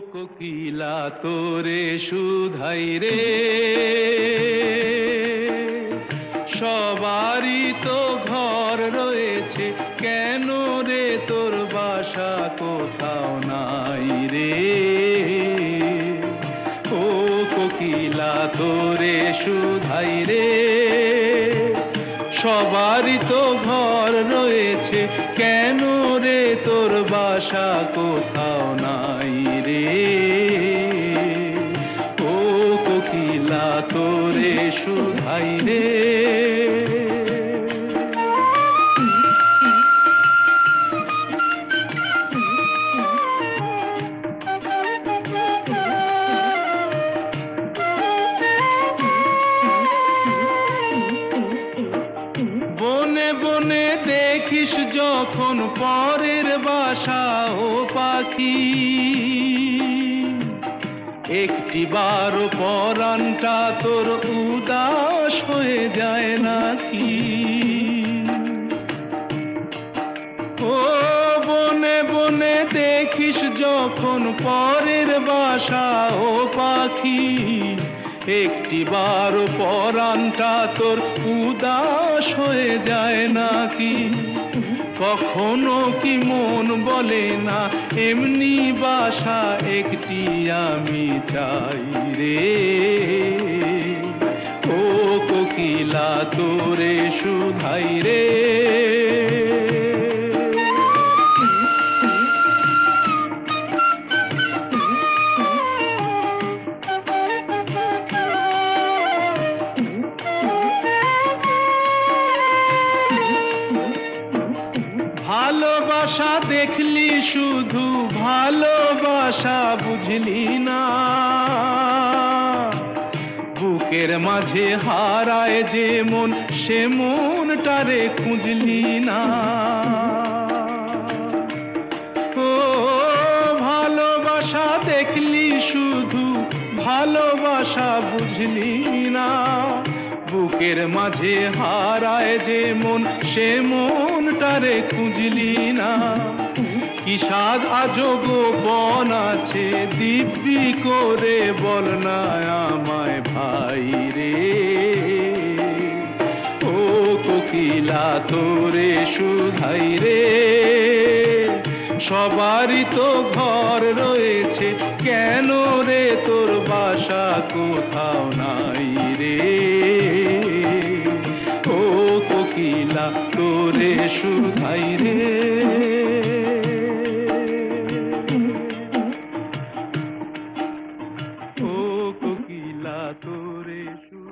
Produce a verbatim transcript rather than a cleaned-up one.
কোকিলা তোরে শুধাই রে, সবারই তো ঘর রয়েছে, কেন রে তোর বাসা কোথাও নাই রে। ও কোকিলা তোরে শুধাই রে, সবারই তো ঘর রয়েছে, কেন রে তোর বাসা কোথাও নাই রে। ও কোকিলা তোরে শুধাই রে। বনে বনে দেখিস যখন পরের বাসা ও পাখি, একটি বারো পরাণটা তোর উদাস হয়ে যায় নাকি। ও বনে বনে দেখিস যখন পরের বাসা ও পাখি, একটি বারো পরাণটা তোর উদাস হয়ে যায় নাকি। কখনো কি মন বলে না এমনি বাসা একটি আমি চাই রে। ও কোকিলা তোরে শুধাই রে। ভালোবাসা দেখলি শুধু, ভালোবাসা বুঝলি না, বুকের মাঝে হারায় যে মন, সে মনটারে খুঁজলি না। ও ভালোবাসা দেখলি শুধু, ভালোবাসা বুঝলি না, বুকের মাঝে হারায় যে মন, সে মনটারে খুঁজলি না। কি সাধ আজব বন আছে, দিব্যি করে বল না আমায় ভাই রে। ও কোকিলা তোরে শুধাই রে, সবারই তো ঘর রয়েছে, কেন রে তোর বাসা কোথাও নাই রে। ও কোকিলা তোরে শুধাই রে। ও কোকিলা তোরে শুধাই।